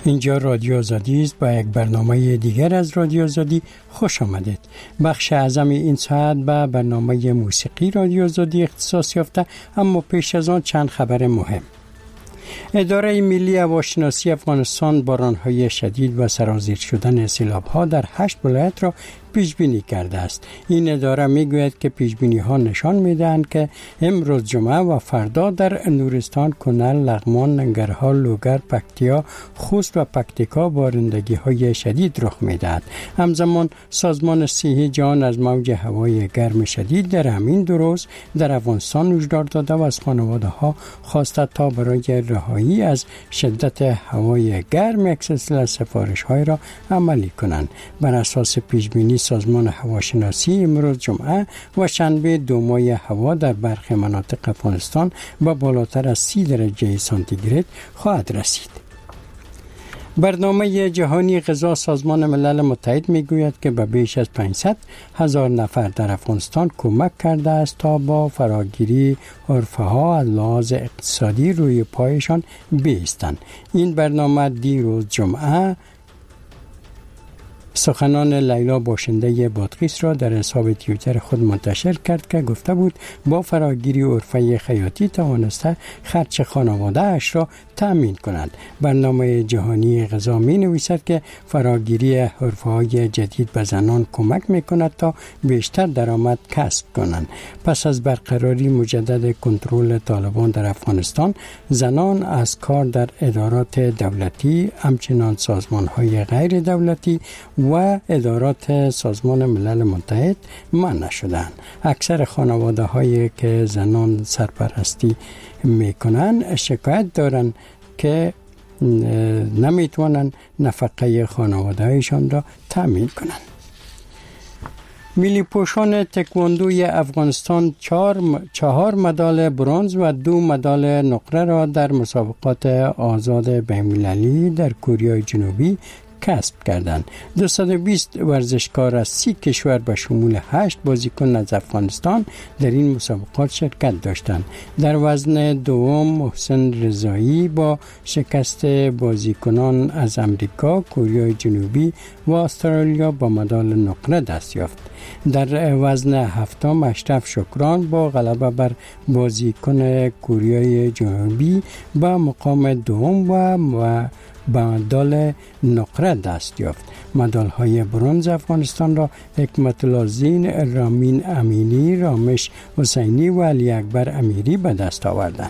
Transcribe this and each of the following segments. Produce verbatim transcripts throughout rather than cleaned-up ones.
اینجا رادیو آزادی است. با یک برنامه دیگر از رادیو آزادی خوش آمدید. بخش اعظم این ساعت به برنامه موسیقی رادیو آزادی اختصاص یافته، اما پیش از آن چند خبر مهم. اداره ملی هواشناسی افغانستان باران‌های شدید و سرازیر شدن سیلاب‌ها در هشت ولایت را پیش بینی کرده است. این اداره میگوید که پیش بینی ها نشان میدهند که امروز جمعه و فردا در نورستان، کنل، لغمان، ننگرهار، لوگر، پکتیا، خوست و پکتیکا بارندگی های شدید رخ میدهد. همزمان سازمان صحی جهان از موج هوای گرم شدید در همین دو روز در افغانستان هشدار داده و از خانواده ها خواسته تا برای رهایی از شدت هوای گرم یک سلسله سفارش های را عملی کنند. بر اساس پیش بینی سازمان هواشناسی امروز جمعه و شنبه دو ماه هوا در برخی مناطق افغانستان به بالاتر از سی درجه سانتیگراد خواهد رسید. برنامه جهانی غذا سازمان ملل متحد میگوید که به بیش از پانصد هزار نفر در افغانستان کمک کرده است تا با فراگیری حرفه‌ها از لحاظ اقتصادی روی پایشان بایستند. این برنامه دیروز جمعه سخنان لیلا باشنده بادغیس را در حساب توییتر خود منتشر کرد که گفته بود با فراگیری عرفه خیاطی توانسته خرج خانواده اش را تأمین کند. برنامه جهانی غذا می نویسد که فراگیری حرفه‌های جدید به زنان کمک می کند تا بیشتر درآمد کسب کنند. پس از برقراری مجدد کنترل طالبان در افغانستان، زنان از کار در ادارات دولتی، همچنین سازمان‌های غیر دولتی و ادارات سازمان ملل متحد منع شدند. اکثر خانواده هایی که زنان سرپرستی میکنند شکایت دارند که نمیتوانند نفقه خانواده هایشان را تامین کنند. ملی پوشان تکواندوی افغانستان چهار چهار مدال برنز و دو مدال نقره را در مسابقات آزاد بین‌المللی در کره جنوبی کسب کردند. دویست و بیست ورزشکار از سی کشور به شمول هشت بازیکن از افغانستان در این مسابقات شرکت داشتند. در وزن دوم محسن رضایی با شکست بازیکنان از امریکا، کره جنوبی و استرالیا با مدال نقره دست یافت. در وزن هفتم اشرف شکران با غلبه بر بازیکن کره جنوبی به مقام دوم و با مدال نقره دست یافت. مدال های برنز افغانستان را حکمت الله زین، رامین امینی، رامش حسینی و علی اکبر امیری به دست آوردند.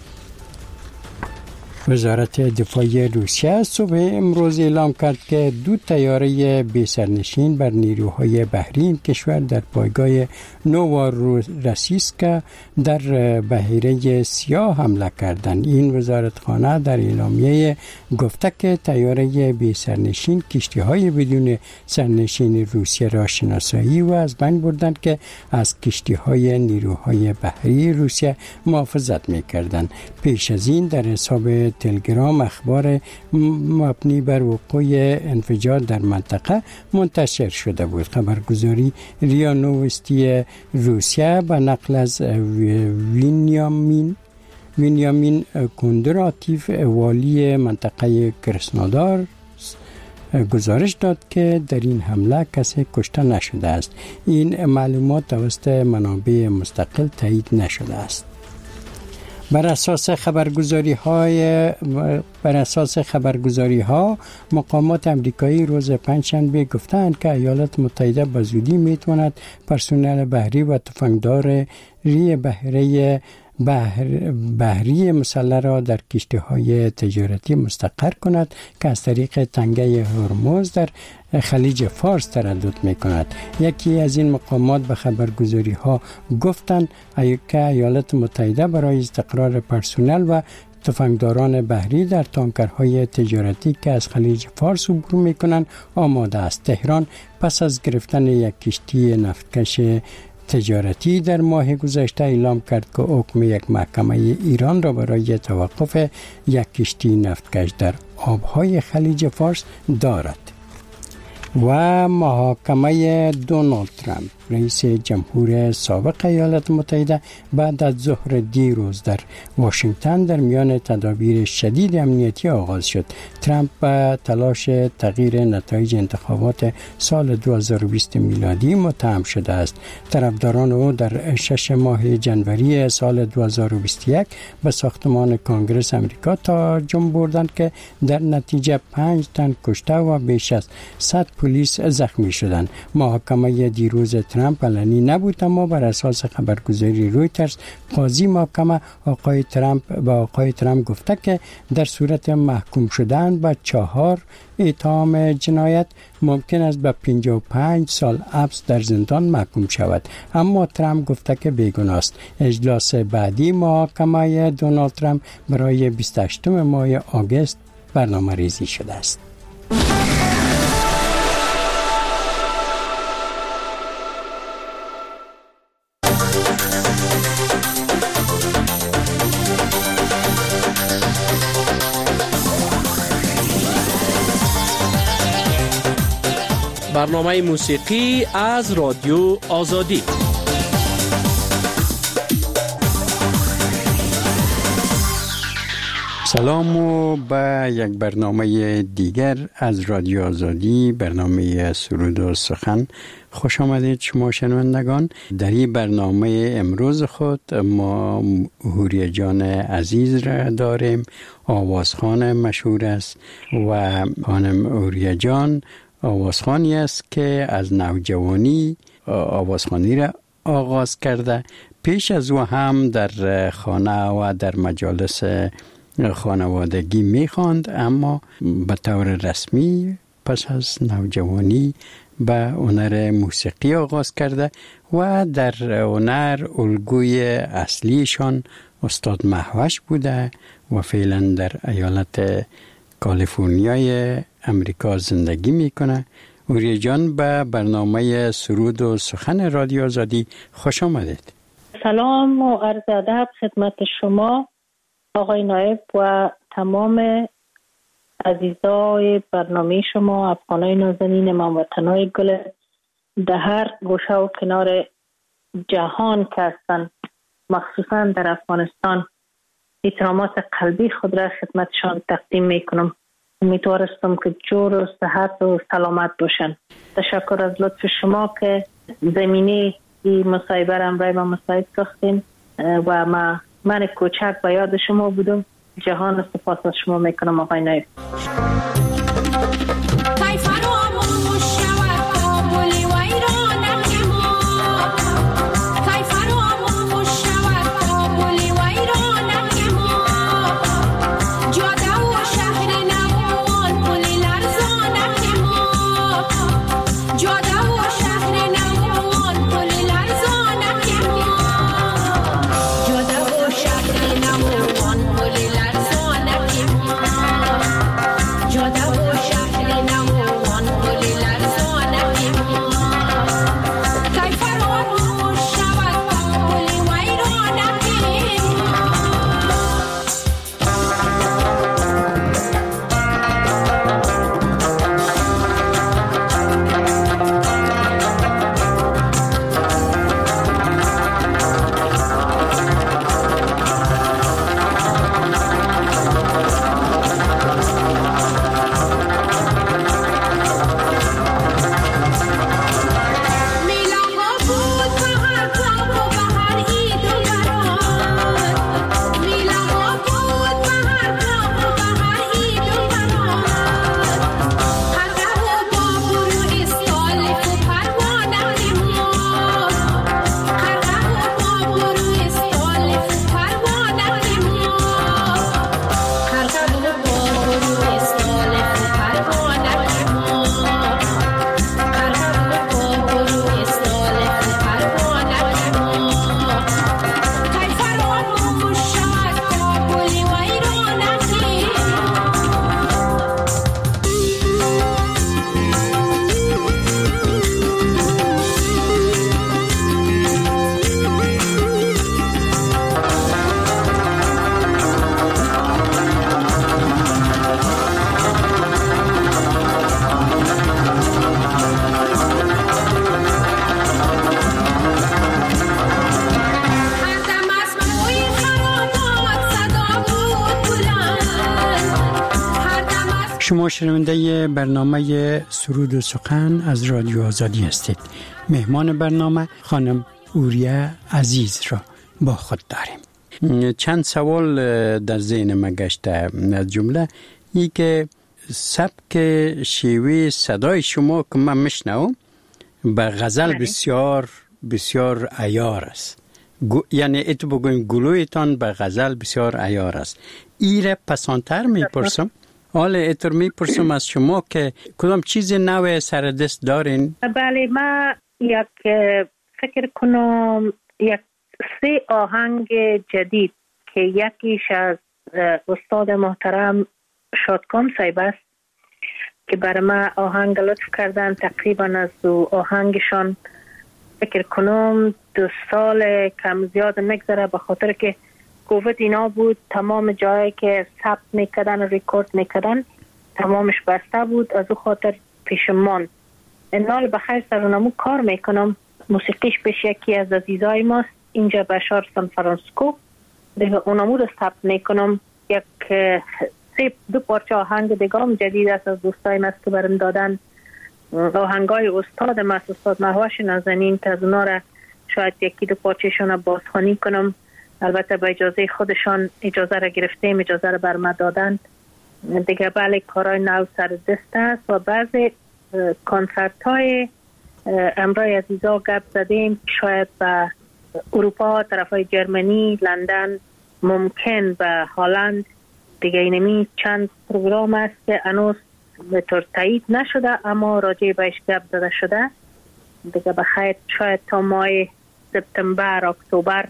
وزارت دفاع روسیه صبح امروز اعلام کرد که دو طیاره بی سرنشین بر نیروهای بحری این کشور در پایگاه نوواروسیسک در بحیره سیاه حمله کردند. این وزارتخانه در اعلامیه گفته که طیاره بی سرنشین کشتی‌های بدون سرنشین روسیه را شناسایی و از بین بردند که از کشتی‌های نیروهای بحری روسیه محافظت می‌کردند. پیش از این در حساب تلگرام اخبار مبنی بر وقوع انفجار در منطقه منتشر شده بود. خبرگزاری ریا نوستی روسیه به نقل از وینیامین وینیامین کوندراتیف والی منطقه کرسنودار گزارش داد که در این حمله کسی کشته نشده است. این معلومات توسط منابع مستقل تایید نشده است. بر اساس خبرگزاری های بر اساس خبرگزاری ها مقامات امریکایی روز پنجشنبه گفتند که ایالات متحده به زودی میتواند پرسنل بحری و تفنگدار ری بحری بحر بحری مسلح را در کشتی‌های تجارتی مستقر کند که از طریق تنگه هرمز در خلیج فارس تردد می‌کند. یکی از این مقامات به خبرگزاری‌ها گفتند که ایالات متحده برای استقرار پرسنل و تفنگداران بحری در تانکرهای تجارتی که از خلیج فارس عبور می‌کنند آماده است. تهران پس از گرفتن یک کشتی نفتکش تجارتی در ماه گذشته اعلام کرد که حکم یک محکمه ایران را برای توقف یک کشتی نفتکش در آبهای خلیج فارس دارد. و محاکمه دونالد ترامپ. رئیس جمهور سابق ایالات متحده بعد از ظهر دیروز در واشنگتن در میان تدابیر شدید امنیتی آغاز شد. ترامپ به تلاش تغییر نتایج انتخابات سال دو هزار و بیست میلادی متهم شده است. طرفداران او در شش ماه جنوری سال دو هزار و بیست و یک به ساختمان کانگرس امریکا تهاجم بردند که در نتیجه پنج تن کشته و بیش از صد پلیس زخمی شدند. محاکمه دیروز ترامپ علنی نبود، اما بر اساس خبرگزاری رویترز قاضی محکمه آقای ترامپ به آقای ترامپ گفته که در صورت محکوم شدن به چهار اتهام جنایت ممکن است به پنجاه و پنج سال حبس در زندان محکوم شود، اما ترامپ گفته که بیگناه است. اجلاس بعدی محاکمه دونالد ترامپ برای بیست و هشتم ماه آگوست برنامه ریزی شده است. برنامه موسیقی از رادیو آزادی. سلام و به یک برنامه دیگر از رادیو آزادی، برنامه سرود و سخن خوش آمدید شما شنوندگان. در این برنامه امروز خود ما هوریه جان عزیز را داریم. آوازخوان مشهور است و خانم هوریه جان آوازخوانی است که از نوجوانی آوازخوانی را آغاز کرده. پیش از او هم در خانه و در مجالس خانوادگی میخواند، اما به طور رسمی پس از نوجوانی به هنر موسیقی آغاز کرده و در هنر الگوی اصلیشان استاد مهوش بوده و فعلا در ایالت کالیفرنیای امریکا زندگی میکنه. هوریه جان به برنامه سرود و سخن رادیو آزادی خوش آمدید. سلام و عرض ادب خدمت شما آقای نایب و تمام عزیزای برنامه شما، افغانای نازنین، هموطنای گل در هر گوشه و کنار جهان که هستند، مخصوصا در افغانستان. احترامات قلبی خود را خدمتشان تقدیم میکنم. امیدوارستم که جور و صحت و سلامت باشن. تشکر از لطف شما که زمینه این مصاحبه را برای ما مساعد ساختین و ما من کوچک به یاد شما بودم. جهان سپاس از شما میکنم آقای نایب. جاده و شما شنونده برنامه سرود و سخن از رادیو آزادی هستید. مهمان برنامه خانم اوریه عزیز را با خود داریم. چند سوال در ذهن ما گشته. از جمله ای که سبک شیوه صدای شما که من میشنوم به غزل بسیار بسیار عیار است. یعنی اتو بگویم گلویتان به غزل بسیار عیار است. ایره پسانتر میپرسم. حالا اتر میپرسم از شما که کدام چیز نوع سر دست دارین؟ بله، ما یک فکر کنم یک سه آهنگ جدید که یکیش از استاد محترم شادکام صاحب است که برای ما آهنگ لطف کردن. تقریبا از دو آهنگشان فکر کنم دو سال کم زیاد نگذره، به خاطر که کووید اینا بود، تمام جایی که ثبت میکردن و ریکورد میکردن تمامش بسته بود، از او خاطر پیشمان انال بخیر سرونمو کار میکنم. موسیقیش پیش یکی از عزیزای ماست اینجا بشار سان فرانسیسکو، دیگه اونمو رو ثبت میکنم. یک سه دو پارچه آهنگ دیگه هم جدید است از دوستای ماست که برم دادن. آهنگای استاد ماست، استاد مهوش نازنین، که از اونا را شاید یکی دو پارچهشون رو بازخوانی کنم. البته با اجازه خودشان اجازه را گرفتیم، اجازه را بر ما دادن دیگه. بله، کارهای نو سر دست است و بعضی کنسرت های امرای عزیزا گپ زدیم شاید به اروپا، طرف های جرمنی، لندن، ممکن به هلند دیگه. اینمی چند پروگرام است که هنوز به طور تایید نشده اما راجع بهش گپ زده شده دیگه. بخیر شاید تا ماه سپتامبر اکتبر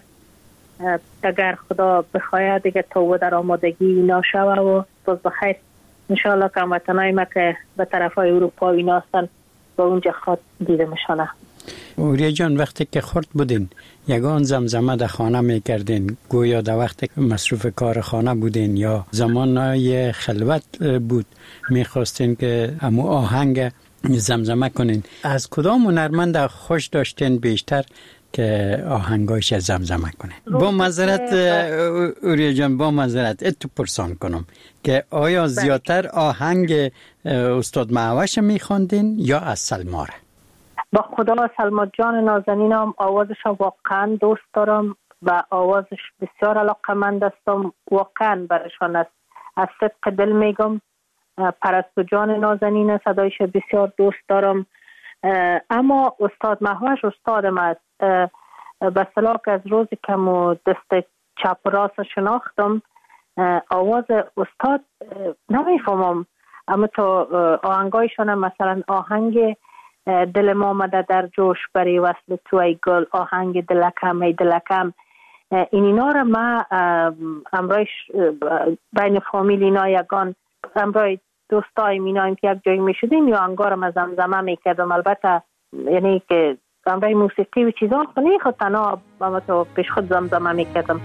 اگر خدا بخواهد دیگه تو در آمادگی ناشوه و باز بخیر انشاءالله که هموطنای ما که به طرف های اروپا اینا هستن با اونجا خود دیده میشانه. اوریه جان، وقتی که خورد بودین یگان زمزمه در خانه میکردین، گویا در وقتی که مصروف کار خانه بودین یا زمانهای خلوت بود میخواستین که امو آهنگ زمزمه کنین، از کدام هنرمند خوش داشتین بیشتر که آهنگایش زمزمه کنه؟ با معذرت اوریه جان، با معذرت اتو پرسان کنم که آیا زیادتر آهنگ استاد مهوش میخواندین یا از سلماره؟ با خدا سلما جان نازنینم آوازش واقعا دوست دارم و آوازش بسیار علاقمند هستم، واقعا برشان است، از صدق دل میگم. پرستو جان نازنین صدایش بسیار دوست دارم. اما استاد مهوش استادم است. به صلاح از روزی که مو دست چپ و راست شناختم آواز استاد نمیفهمم، اما تو آهنگایشون مثلا آهنگ دل ما آمده در جوش برای وصل تو ای گل، آهنگ دلکم ای دلکم، این اینا را ما امرایش بین فامیل اینا یگان امرای دوستای مینایم که یک جایی میشدیم یا انگارم از زمزمه میکردم. البته یعنی که امرای موسیقی و چیزا خونی خود تنها اما تو پیش خود زمزمه میکردم.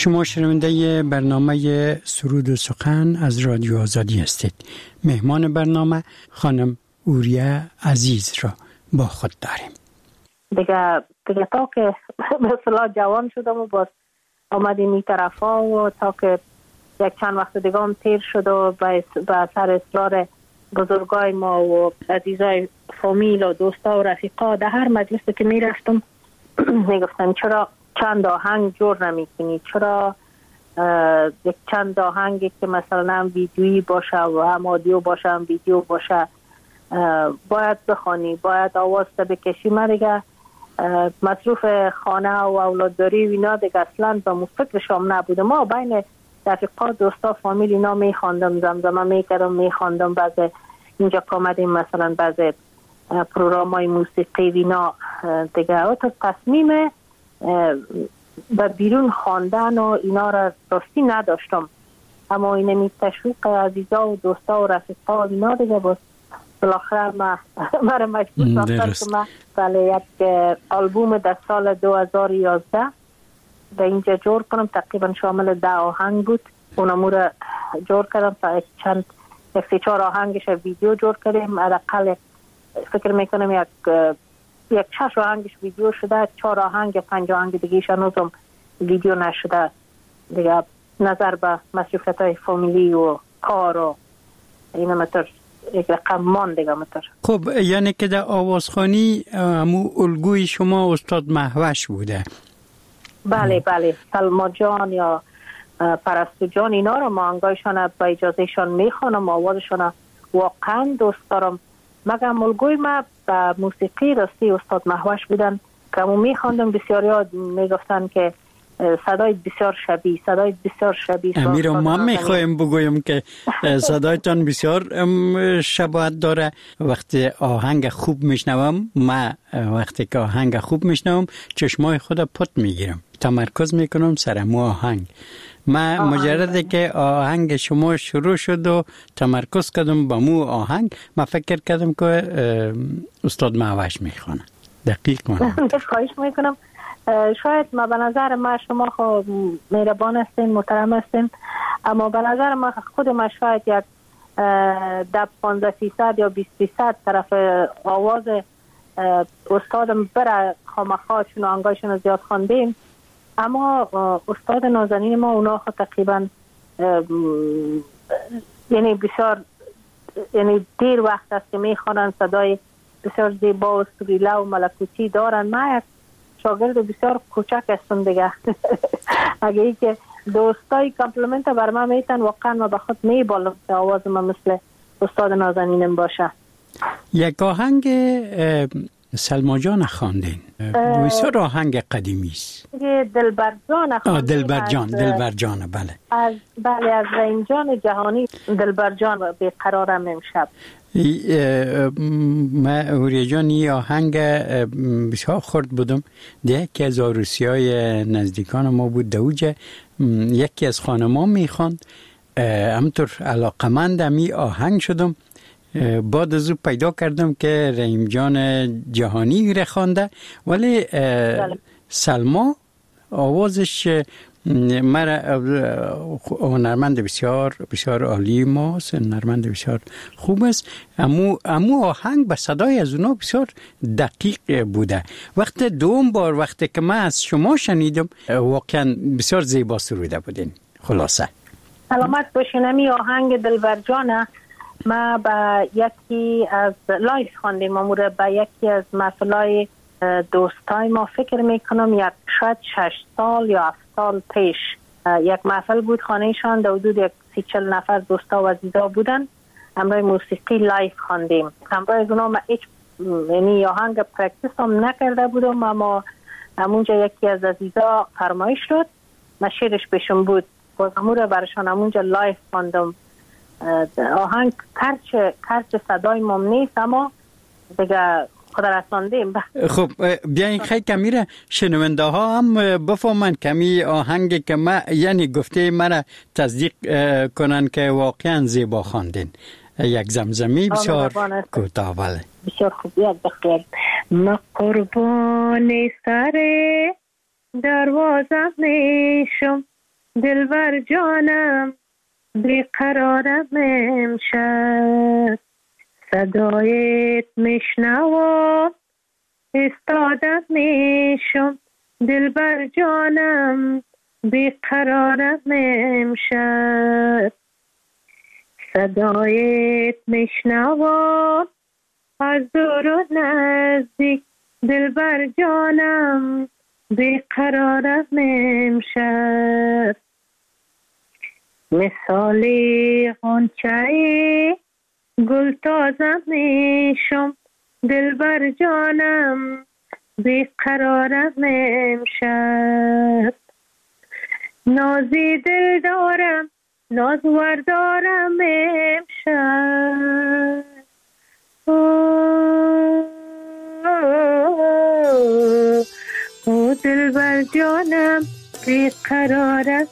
شما شنونده برنامه سرود و سخن از رادیو آزادی هستید. مهمان برنامه خانم اوریه عزیز را با خود داریم. دیگه دیگه تا که مثلا جوان شدم و باز آمدیم این طرفا و تا که یک چند وقت دیگه هم تیر شد و به سر اصرار بزرگای ما و عزیزای فامیل و دوستا و رفیقا در هر مجلسی که می رفتم می گفتن چرا چند آهنگ جور نمی کنی، چرا یک چند آهنگی که مثلا ویدیویی باشه و هم آدیو باشه هم ویدیو باشه باید بخوانی، باید آواز تا بکشی. من دیگه مصروف خانه و اولادداری و اینا دیگه اصلا به مفکرشام نبوده. ما بین رفیقا دوستا فامیل اینا می خواندم، زمزمه می کردم، می خواندم. بعض اینجا که آمدیم مثلا بعض پروگرام های موسیقی و اینا دیگه تا تصمیم به بیرون خواندن و اینا را راستی نداشتم، اما این می تشویق عزیزا و دوستا و رفیقا و اینا دیگه باز بالاخره ما مرا مجبور ساختن که من بله یک آلبوم در سال دو هزار و یازده به اینجا جور کنم. تقریبا شامل ده آهنگ بود. اونمو را جور کردم تا یک چند یک سی چهار آهنگش ویدیو جور کردیم. حداقل فکر میکنم یک یک شش آهنگش ویدیو شده، چهار آهنگ پنج آهنگ دیگه‌اش هنوزم ویدیو نشده دیگه. نظر به مصروفیت‌های فامیلی و کار و اینا مطور یک رقم مان دیگه مطور. خب یعنی که در آوازخوانی همو الگوی شما استاد مهوش بوده؟ بله بله، سلما جان یا پرستو جان اینا رو ما انگایشان با اجازهشان میخوانم، آوازشان واقعا دوست دارم. مگم الگوی ما به موسیقی راستی استاد مهوش بودن که همون میخواندم. بسیاری ها میگفتن که صدای بسیار شبیه، صدای بسیار شبیه. امیر ما میخوایم بگویم که صدایتان بسیار شباهت داره. وقتی آهنگ خوب میشنوم، ما وقتی که آهنگ خوب میشنوم چشمای خود پت میگیرم، تمرکز میکنم سر مو آهنگ. ما مجرده که آهنگ شما شروع شد و تمرکز کردم با مو آهنگ، ما فکر کردم که استاد مهوش میخوانه. دقیق مانم. خواهش میکنم. شاید ما به نظر ما شما خب مهربان هستین، محترم هستین، اما به نظر ما خود ما شاید یک ده پانزده فیصد یا بیست فیصد طرف آواز استادم بره خامخا چون آهنگایشون زیاد خواندیم. اما استاد نازنین ما اونا خود تقریبا یعنی بسیار یعنی دیر وقت است که میخوانن، صدای بسیار زیبا و سریله و ملکوتی دارن. ما یک شاگرد بسیار کوچک هستم دیگه. اگه ای که دوستای کامپلیمنت بر من میتن واقعا ما به خود میبالم که آواز من مثل استاد نازنینم باشه. یک آهنگ سلما جان خواندین، بسیار آهنگ قدیمی است. دلبر جان خواندین. دلبر جان، دلبر جان بله. از بله از رحیم جان جهانی دلبر جان بیقرارم امشب. من اوریه جان این آهنگ بسیار خورد بودم. یکی از عروسی های نزدیکان ما بود دوجه، یکی از خانمان میخواند، همطور علاقمند می آهنگ شدم. بعد از او پیدا کردم که رحیم جان جهانی را خوانده، ولی سلما آوازش مرا هنرمند بسیار بسیار عالی ماست، هنرمند بسیار خوب است. امو امو آهنگ به صدای از اونا بسیار دقیق بوده. وقت دوم بار وقتی که من از شما شنیدم واقعا بسیار زیبا سروده بودین. خلاصه سلامت باشین. امی آهنگ دلبر جانه ما با یکی از لایف خواندیم، امور با یکی از محفلای دوستای ما فکر میکنم یک شاید شش سال یا هفت سال پیش یک محفل بود خانهشان، در حدود یک سی چل نفر دوستا و عزیزا بودن. همراه موسیقی لایف خواندیم. همراه از اونا ما هیچ یعنی آهنگ پرکتیس هم نکرده بودم، اما همونجا یکی از عزیزا فرمایش شد، ما شیرش بهشون بود، باز امور برشان همونجا لایف خواندم. آهنگ کرچ کرچ صدای مم نیست، اما دیگه خدا رساندیم. خب بیاین خیلی کمی را شنونده ها هم بفهمن کمی آهنگ که ما یعنی گفته مرا تصدیق کنن که واقعا زیبا خواندین. یک زمزمی بسیار کوتاه. بله بسیار خوب. یاد بخیر. ما قربان سر دروازه میشم، دلبر جانم بیقرارم امشب، صدایت میشنوم استادم میشم، دلبر جانم بیقرارم امشب، صدایت میشنوم از دور و نزدیک، دلبر جانم بیقرارم امشب، مثالی غنچه گل تازه میشم، دلبر جانم بیقرارم امشب، نازی دل دارم نازور دارم امشب، او او دلبر جانم بیقرارم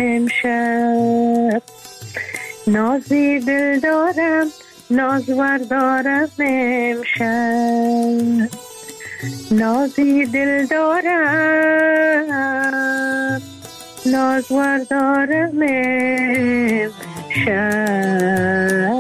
امشب، نازی دل دارم نازور دارم امشب، نازی دل دارم نازور دارم امشب.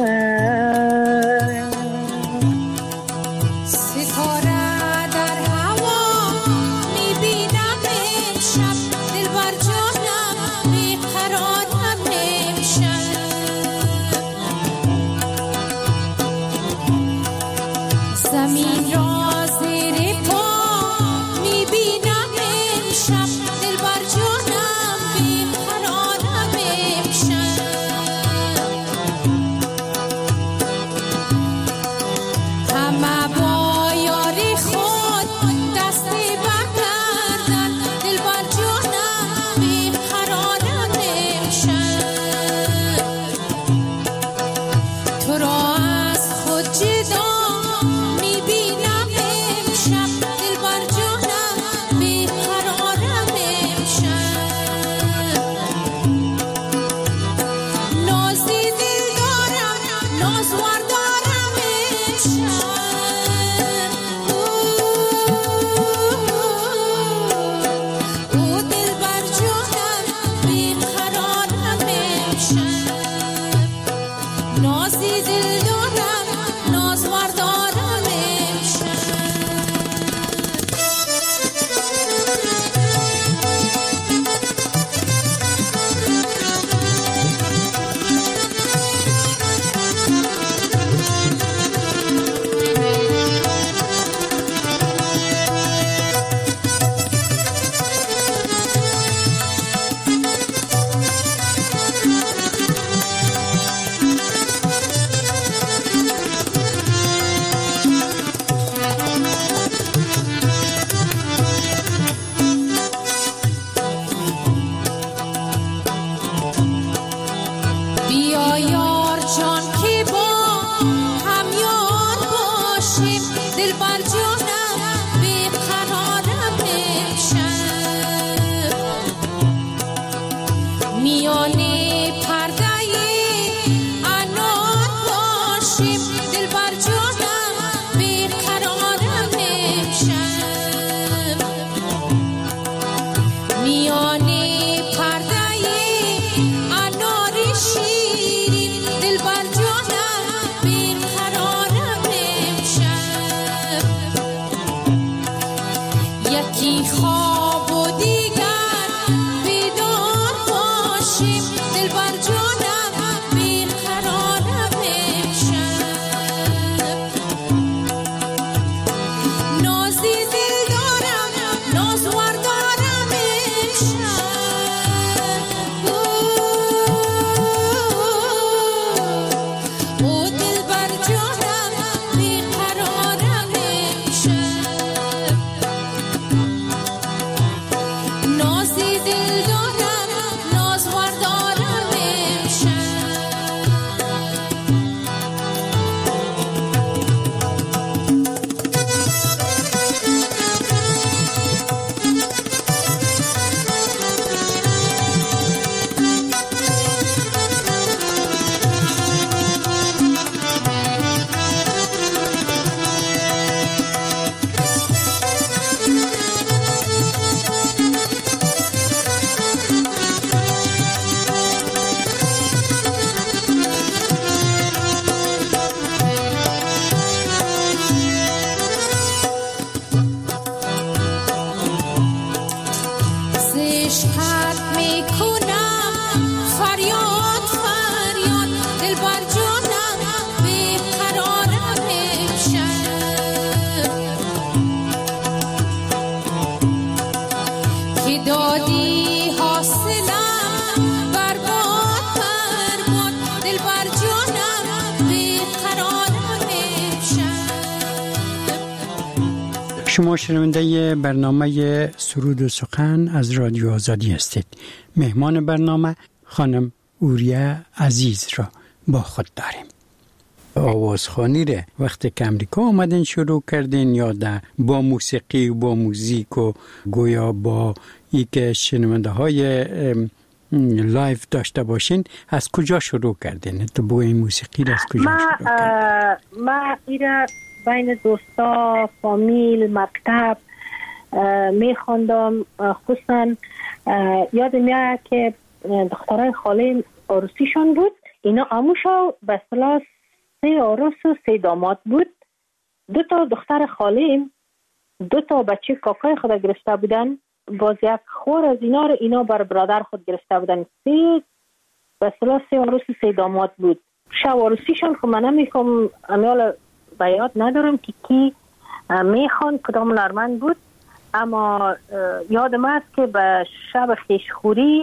شما شنونده برنامه سرود و سخن از رادیو آزادی هستید. مهمان برنامه خانم اوریه عزیز را با خود داریم. آوازخوانی را وقتی که امریکا آمدین شروع کردین یا ده با موسیقی و با موزیک و گویا با ای که شنونده های لایف داشته باشین، از کجا شروع کردین؟ تو با این موسیقی را از کجا ما شروع کردین؟ ما ایره بین دوستا، فامیل، مکتب می خواندم. خصوصا یاد میاد که دخترای خاله عروسیشون بود، اینا اموشا به اصطلاح سه عروس و سه داماد بود. دو تا دختر خاله دو تا بچه کاکای خود گرفته بودن، باز یک خور از اینا رو اینا بر برادر خود گرفته بودن. سه به اصطلاح سه عروس و سه داماد بود. شب عروسیشون که من نمیخوام امیال بیاد ندارم که کی میخوان کدام نرمند بود، اما یادم است که به شب خیشخوری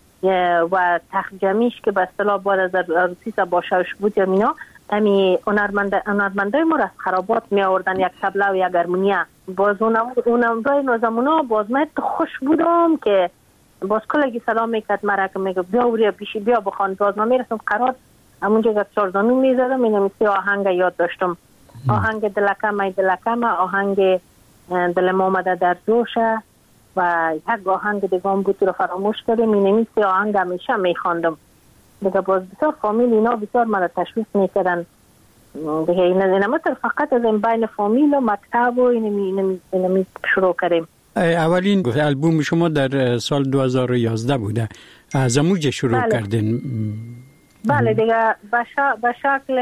و تخت جمیش که به اصطلاح بعد از عروسی سباشوش بود یا مینا، امی هنرمندای ما را از خرابات می آوردن، یک تبله و یک هارمونیه. باز اونم دای نازمونا باز من خوش بودم که باز کلگی سلام میکرد مرا که میگه بیا وریا بیشی بیا بخوان. باز من میرسم قرار همونجا یک چارزانو میزدم، اینم سی آهنگ یاد داشتم. آهنگ دلکم ای دلکم، آهنگ دل ما آمده در جوشه و یک آهنگ دیگه هم بود رو فراموش کردم. اینمی سی آهنگ همیشه میخواندم دیگه. باز بسیار فامیل اینا بسیار مرا تشویق میکردن دیگه. این اینم فقط از این بین فامیل و مکتب و اینمی اینمی اینمی شروع کردیم. اولین البوم شما در سال دو هزار و یازده بوده، از اموجه شروع بله. کردین؟ بله دیگه به شکل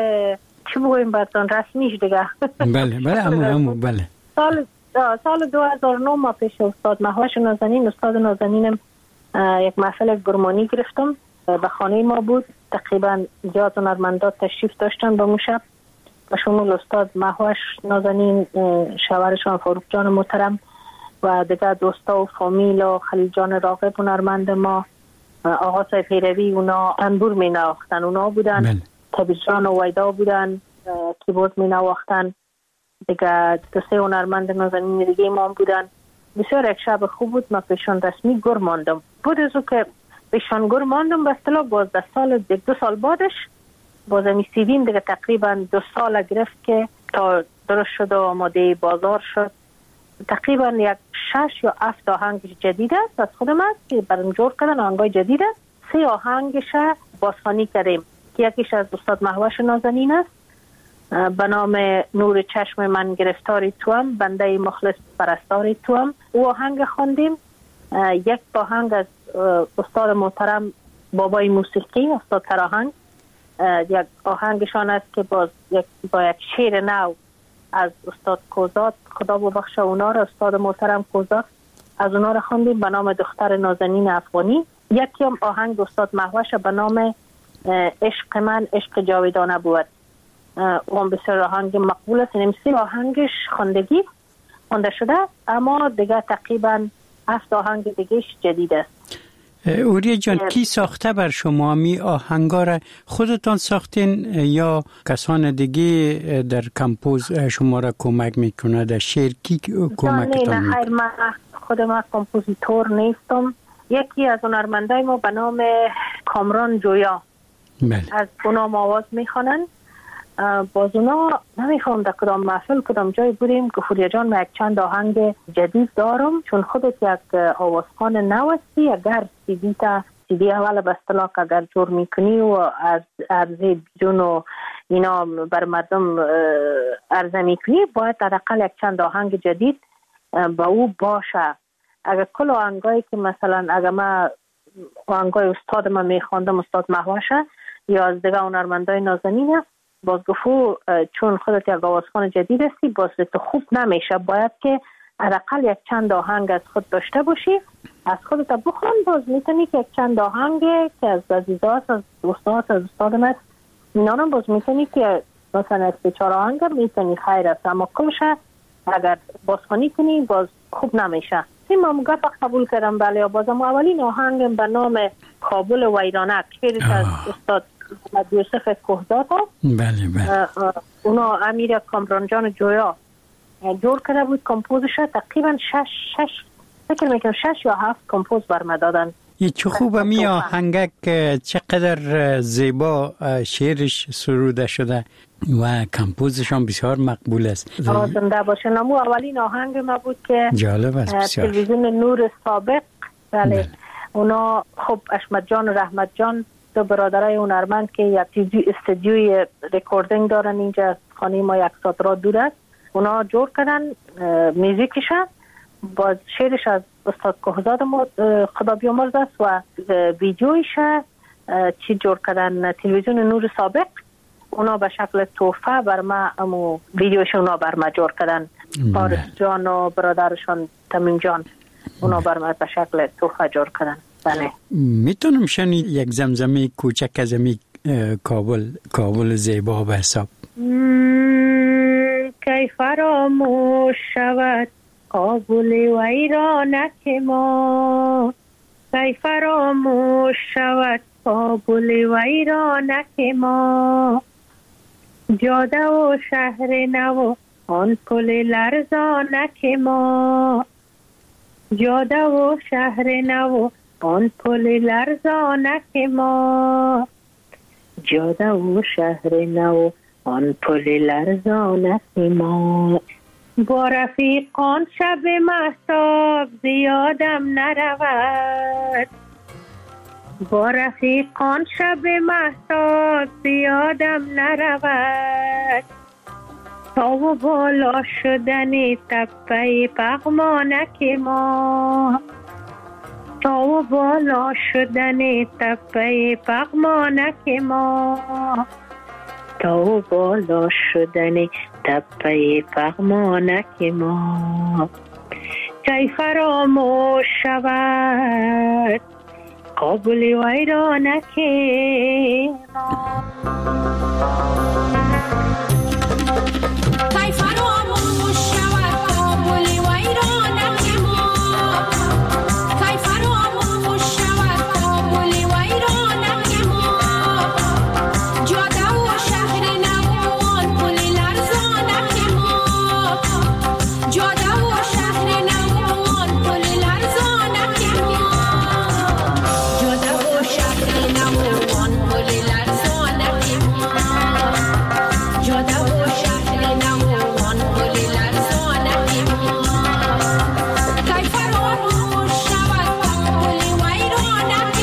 چی بگویم براتون رسمیش دیگه. بله بله امو امو بله. سال سال دو هزار و نه ما پیش استاد مهوش نازنین، استاد نازنینم یک محفل گرمانی گرفتم به خانه ما بود. تقریبا زیاد هنرمندات تشریف داشتن به شب، به شمول استاد مهوش نازنین، شوهرشان فاروق جان محترم و دیگه دوستا و فامیل و خلیل جان راغب هنرمند ما، آقا صاحب پیروی، اونا انبور می نواختن، اونا بودن. کبیر جان و ویدا بودن کیبورد می نواختن دیگه. دو سه هنرمند نازنین دیگه ما بودن. بسیار یک شب خوب بود. ما پیشان رسمی گر ماندم. بود ازو که پیشان گر ماندم به اصطلاح باز ده سال دو سال بعدش باز می سیدیم دیگه تقریبا دو سال گرفت که تا درست شد و آماده بازار شد. تقریبا یک شش یا هفت آهنگ جدید است از خودم است که برام جور کردن آهنگای جدید است. سه آهنگش بازخوانی کردیم که یکیش از استاد مهوش نازنین است به نام نور چشم من گرفتاری توام، بنده مخلص پرستاری توام. او آهنگ خواندیم. یک آهنگ از استاد محترم بابای موسیقی استاد تراهنگ، یک آهنگشان است که باز یک با یک شعر نو از استاد کوزات، خدا ببخشه اونا را، استاد محترم کوزات، از اونا را خواندیم به نام دختر نازنین افغانی. یکی هم آهنگ استاد مهوش به نام عشق من عشق جاودانه بود. اون بسیار آهنگ مقبول است. این سی آهنگش خواندگی خونده شده، اما دیگه تقریبا هفت آهنگ دیگهش جدید است. اوریه جان کی ساخته بر شما می آهنگا را؟ خودتان ساختین یا کسان دیگه در کمپوز شما را کمک میکنه؟ در شعر کی کمکتان میکنه؟ نه من خود ما کمپوزیتور نیستم. یکی از هنرمندای ما به نام کامران جویا بله. از اونا آواز میخوانن. باز اونا نمیخوام در کدام محفل کدام جای بودیم که فوریا جان من یک چند آهنگ جدید دارم، چون خودت یک آوازخوان نو هستی. اگر سیدی تا سیدی اول به اصطلاح اگر جور میکنی و از عرضه بیرون و اینا بر مردم عرضه میکنی، باید حداقل یک چند آهنگ جدید با او باشه. اگر کل آهنگایی که مثلا اگر ما آهنگای استاد ما میخواندم استاد مهوشه یا از دیگه هنرمندای نازنین، باز گفو چون خودت یک آوازخوان جدید هستی باز تو خوب نمیشه، باید که حداقل یک چند آهنگ از خود داشته باشی، از خودت بخوان. باز میتونی که یک چند آهنگ که از عزیزات از دوستات از استاد است اینا هم باز میتونی که مثلا سه چهار آهنگ میتونی خیر است، اما کلش اگر بازخوانی کنی باز خوب نمیشه. این ما گپ قبول کردم. بله بازم اولین آهنگ به نام کابل ویرانک که از استاد یوسف کوهزاد. بله بله. اونا امیر کامران جان جویا جور کرده بود کمپوزش. تقریبا شش شش فکر میکنم شش یا هفت کمپوز برم دادن. یه چه خوبه می آهنگک چقدر زیبا شعرش سروده شده و کمپوزش هم بسیار مقبول است. زنده باشه. نمو اولین آهنگ ما بود که جالب است بسیار. تلویزیون نور سابق بله اونا خب اشمت جان و رحمت جان دو برادرای هنرمند که یک استودیوی رکوردینگ دارن اینجا خانه ما یک ساعت را دور است، اونا جور کردن میوزیکش با شعرش از استاد کهزاد خدا بیامرز است و ویدیویش چی جور کردن تلویزیون نور سابق اونا به شکل تحفه بر ما امو ویدیوش اونا بر ما جور کردن. فارس جان و برادرشان تمیم جان اونا بر ما به شکل تحفه جور کردن. بله میتونم شنید یک زمزمه کوچک از امی کابل کابل زیبا به حساب؟ کی فراموش شود کابل ویرانک ما، کی فراموش شود کابل ویرانک ما، جاده و شهر نو آن پل لرزانک ما، جاده و شهر نو آن پل لرزانک ما، جاده و شهر نو آن پل لرزانک ما. با رفیقان شب مهتاب زیادم نرود، با رفیقان شب مهتاب زیادم نرود، تا و بالا شدن تپه پغمانک ما، تا و بالا شدن تپه پغمانک ما، تا و بالا شدن تپه پغمانک ما. کی فراموش شود کابل ویرانک ما. کی فراموش شود کابل ویرانک ما، کی فراموش شود کابل ویرانک ما، جاده و شهر نو آن پل لرزانک ما، جاده و شهر نو آن پل لرزانک ما، جاده و شهر نو آن پل لرزانک ما، جاده و شهر نو آن پل لرزانک ما. کی فراموش شود کابل ویرانک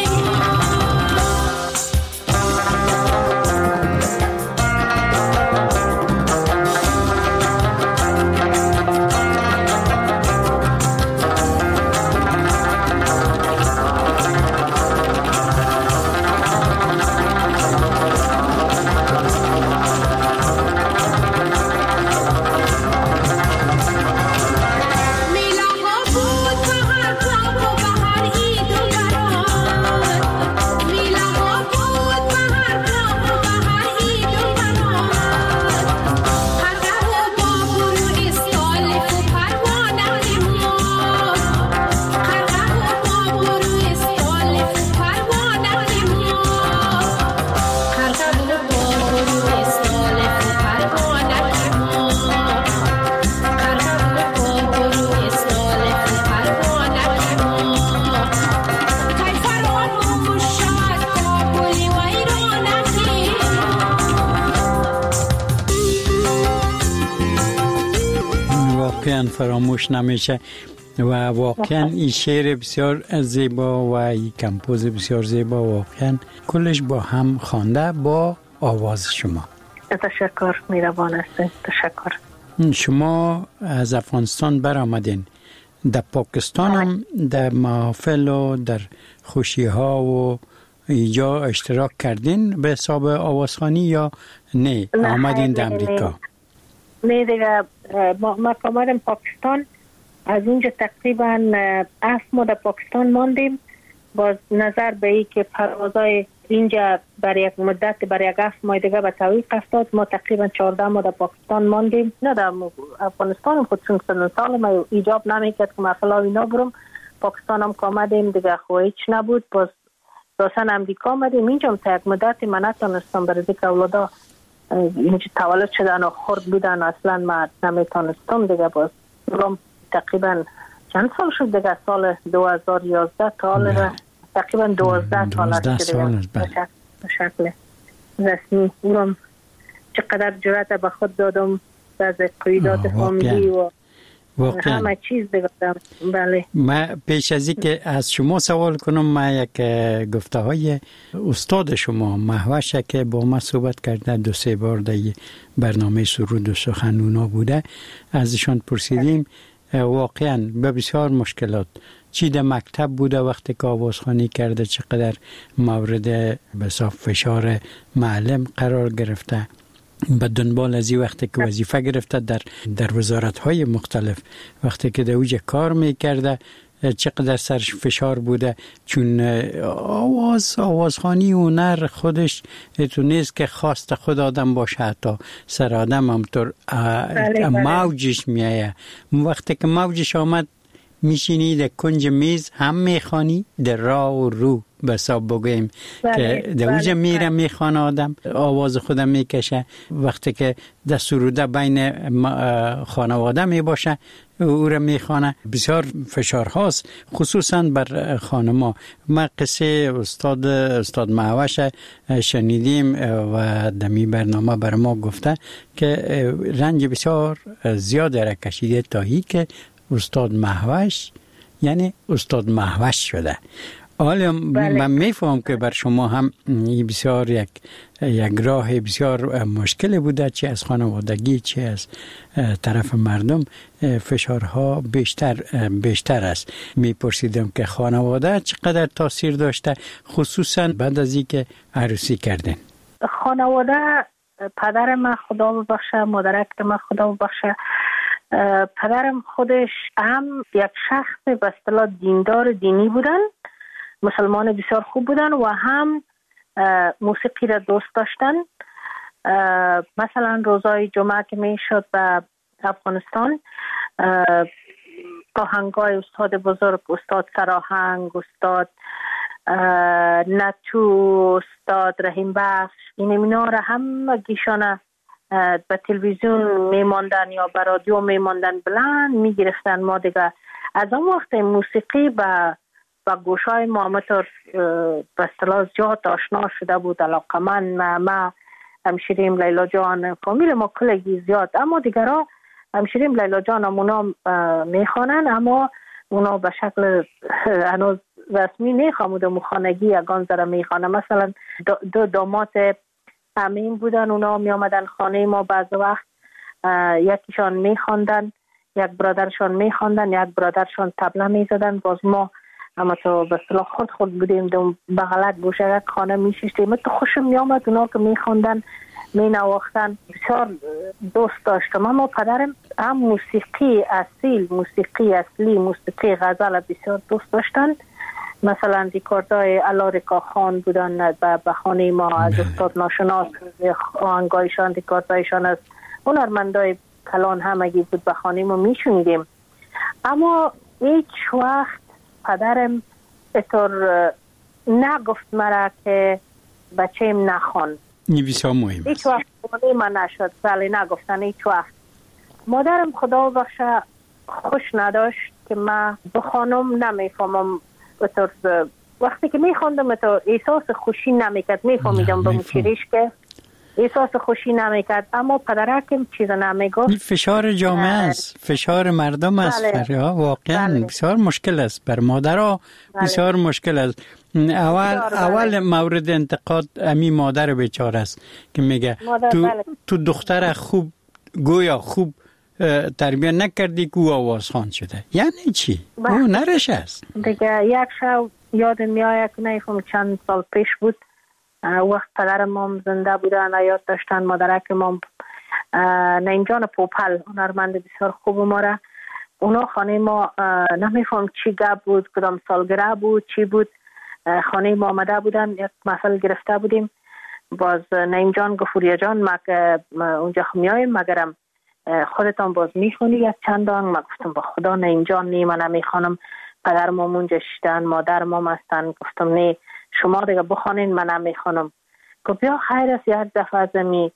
میله‌ها بود به هر باغ و به هر عید و برات، میله‌ها بود به هر باغ و به هر عید و برات، حلقه و بابور و استالف و پروانک ما، حلقه و بابور و استالف و پروانک ما، حلقه و بابور و استالف و پروانک ما، حلقه و بابور و استالف و پروانک ما. کی فراموش شود کابل ویرانک واقعا فراموش نمیشه و واقعا این شعر بسیار زیبا و این کمپوز بسیار زیبا واقعا کلش با هم خوانده با آواز شما. تشکر میروان است. تشکر. شما از افغانستان برآمدین، در پاکستان هم در محافل و در خوشی ها و اینجا اشتراک کردین به حساب آوازخوانی یا نه آمدین در امریکا؟ نه دیگه ما ما آمدیم پاکستان، از اونجا تقریبا هفت ماه در پاکستان ماندیم. باز نظر به ای که پروازای اینجا برای یک مدت برای یک هفت ماه دیگه به تعویق افتاد، ما تقریبا چهارده ماه در پاکستان ماندیم. نه در افغانستان خود چون سن سال ما ایجاب نمیکرد که مثلا اینا برم پاکستان هم آمدیم دیگه، خو هیچ نبود. باز راسن امریکا آمدیم، اینجا هم تا یک مدت من نتونستم برای ذکر اولادا اینجا تولد شدن و خرد بودن، اصلا ما نمیتونستم دیگه. باز برام تقریبا چند سال شد دیگه، سال دو هزار و یازده تا حال تقریبا دوازده سال است به شکل رسمی. برام چقدر جرأت به خود دادم از قیادات فامیلی و واقعا همه چیز بگم. بله. ما پیش از اینکه از شما سوال کنم، ما یک گفته های استاد شما مهوشه که با ما صحبت کرده دو سه بار در برنامه سرود و سخنونا بوده، ازشان پرسیدیم واقعا به بسیار مشکلات چی در مکتب بوده وقتی که آوازخوانی کرده، چقدر مورد بساط فشار معلم قرار گرفته، به دنبال از این وقتی که وظیفه گرفته در در وزارت‌های مختلف، وقتی که در اوج کار می‌کرده چقدر سرش فشار بوده، چون آواز آوازخوانی هنر خودش تو نیست که خواست خود آدم باشه، حتی سر آدم همطور موجش میایه. وقتی که موجش آمد میشینی در کنج میز هم میخوانی، در راه و رو بساب بگویم که در اوج میره میخوان آدم آواز خودم میکشه. وقتی که در سروده بین خانواده میباشه او را میخوانه. بسیار فشار هاست خصوصا بر خانما. ما قصه استاد استاد مهوش شنیدیم و دمی برنامه بر ما گفته که رنج بسیار زیاد را کشیده تا هی که استاد مهوش یعنی استاد مهوش شده. حالا من میفهم که بر شما هم بسیار یک یک راه بسیار مشکل بوده، چه از خانوادگی چه از طرف مردم فشارها بیشتر بیشتر است. میپرسیدم که خانواده چقدر تاثیر داشته، خصوصا بعد از اینکه عروسی کردین؟ خانواده، پدر من خدا ببخشه، مادرک من خدا ببخشه، پدرم خودش هم یک شخص به اصطلاح دیندار دینی بودن، مسلمان بسیار خوب بودن و هم موسیقی را دوست داشتن. مثلا روزای جمعه که می شد به افغانستان، آهنگای استاد بزرگ، استاد سراهنگ، استاد نتو، استاد رحیم بخش، این اینا را هم گیشانه به تلویزیون میماندن یا به رادیو میماندن، بلند میگرفتن. ما دیگه از اون وقت موسیقی به به گوشای ما همطور به اصطلاح زیاد آشنا شده بود. علاقه من ما همشیریم لیلا جان، فامیل ما کلگی زیاد، اما دیگرها همشیریم لیلا جان هم اونا میخوانن، اما اونا به شکل هنوز رسمی نیخوامده مخانگی یگان ذره میخوانن. مثلا دو دامات امین بودن، اونا می آمدن خانه ما بعض وقت، یکیشان می خواندن، یک برادرشان می خواندن، یک برادرشان طبله می زدن. باز ما اما تو به اصطلاح خود خود بودیم دو بغلک گوشه یک خانه می شیشتیم. تو خوشم می آمد اونا که می خواندن می نواختن، بسیار دوست داشتم. اما پدرم هم موسیقی اصیل، موسیقی اصلی، موسیقی غزل بسیار دوست داشتن. مثلا دیکاردای علارکا خان بودن به خانه ما، از استاد ناشناس آهنگایشان دیکاردایشان از هنرمندای کلان همگی بود، به خانه ما میشوندیم. اما هیچ وقت پدرم اطور نگفت مرا که بچه‌م نخوان. این بسیار مهم. هیچ وقت خانه من نشد، بله نگفتن هیچ وقت. مادرم خدا بخشه خوش نداشت که من بخوانم، نمیفهمم وقتی که میخوندم تو احساس خوشی نمیکرد، میفهمیدم به مچریش که احساس خوشی نمیکرد، اما پدرکم چیز نمیگفت. فشار جامعه است، فشار مردم است. بله. واقعا بله. بسیار مشکل است بر مادرها، بله. بسیار مشکل است. اول بله. اول مورد انتقاد امی مادر بیچاره است که میگه تو بله. تو دختر خوب گویا خوب تربیت نکردی که او آوازخوان شده. یعنی چی؟ او نرش است دیگه. یک شب یاد میآید که نیفهم چند سال پیش بود، وقت پدر مام زنده بودن، حیات داشتن، مادرک مام نعیم جان پوپل هنرمند بسیار خوب ما را، اونا خانه ما نمیفهم چی گپ بود، کدام سالگرد بود چی بود، خانه ما آمده بودن، یک محفل گرفته بودیم. باز نعیم جان گفوریا جان ما که اونجا میایم مگرم خودتان باز میخونی یک چندان. ما گفتم با خدا نه اینجا نی، من نمیخوانم، پدر ما اونجا شدن، مادر ما هستن. گفتم نه شما دیگه بخوانین، من نمیخوانم. گفت بیا خیر است یک دفعه از می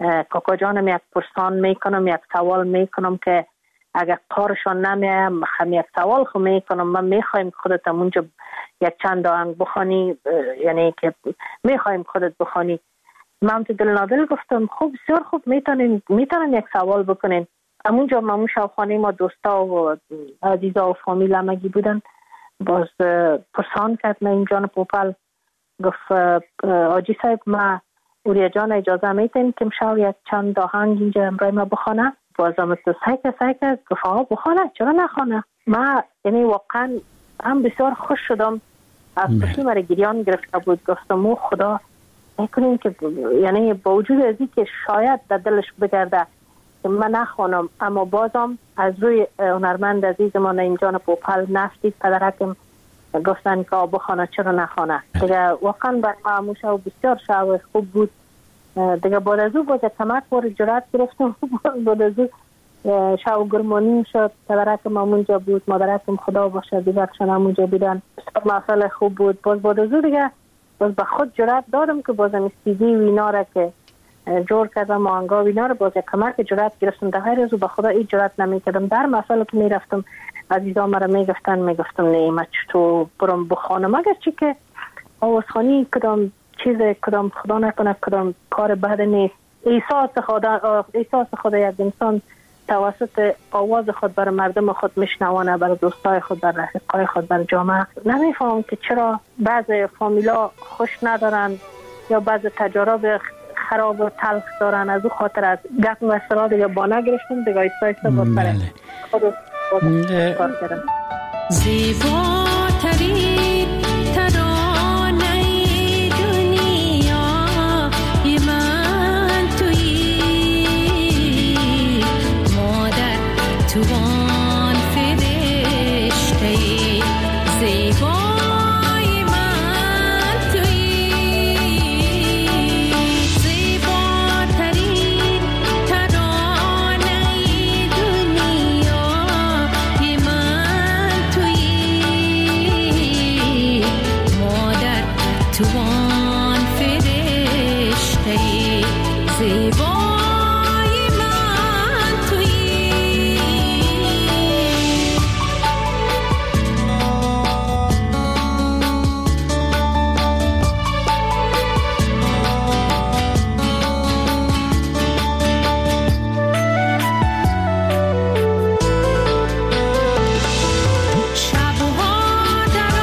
کاکا جانم یک پرسان میکنم، یک سوال میکنم که اگر کارشان نمیایم هم یک سوال خو میکنم، من میخوایم خودت اونجا یک چند آهنگ بخوانی، یعنی که میخوایم خودت بخوانی. من تو دل نادل گفتم خوب بسیار خوب، میتونین میتونن یک سوال بکنین. همونجا مامون شاوخانه ما دوستا و عزیزا و فامیل همگی بودن. باز پرسان کرد من این جان پوپل، گفت آجی صاحب ما اوریا جان اجازه میتین که مشاو یک چند آهنگ اینجا امرای ما بخونه؟ بازم مثل سایکه سایکه گفت آقا بخونه، چرا نخونه؟ ما یعنی واقعا هم بسیار خوش شدم، از خوشی مرا گریان گرفته بود. گفتم او خدا میکنیم که یعنی با وجود از این که شاید در دلش بگرده که من نخوانم، اما بازم از روی هنرمند عزیز ما اینجان پوپل نفتید پدرکم گفتن که بخونه چرا نخونه. دیگه واقعا بر ما شو بسیار شو خوب بود. دیگه بعد از او باز کمک بار جرات گرفتم. بعد از او شو گرمانی شد، پدرکم همونجا بود، مادرکم خدا باشه دیگرشان همونجا بودن. بسیار مسئله خوب بود. باز بعد از او دیگه باز به خود جرات دادم که بازم استیدی وینا را که جور کردم، آهنگا وینا را باز کمک جرات گرفتم. در غیر از او به خدا این جرات نمی کردم. در مسئله که می رفتم عزیزا مرا می گفتن می گفتم نه من چطور برم بخوانم، اگر چی که آوازخانی کدام چیز کدام خدا نکنه کدام کار بد نیست. احساس خدا احساس خدا یک انسان توسط آواز خود بر مردم خود میشنوانه، بر دوستای خود، بر رفیقای خود، بر جامعه. نمیفهم که چرا بعضی فامیلا خوش ندارن یا بعضی تجارب خراب و تلخ دارن. از او خاطر از گپ و سرا دیگه بانه گرفتم دیگه ایستا ایستا بپره خود کار کردم. زیباترین ترانه دنیا ی من تویی، مادر توان فرشته زیبای من تویی، زیباترین ترانه دنیا ی من تویی، مادر توان فرشته زیبای من تویی. شبها در